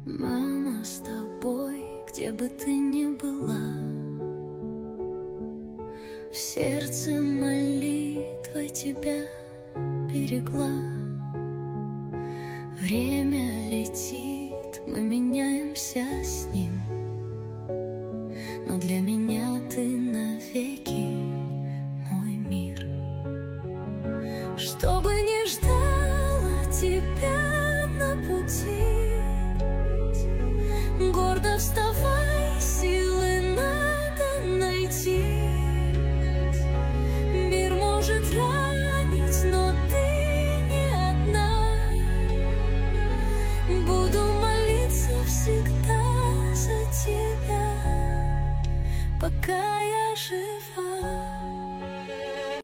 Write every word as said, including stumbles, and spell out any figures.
Мама, с тобой, где бы ты ни была, в сердце молитва тебя берегла. Время летит, мы меняемся с ним, но для меня ты навеки мой мир. Что бы ни ждало тебя на пути, гордо встань.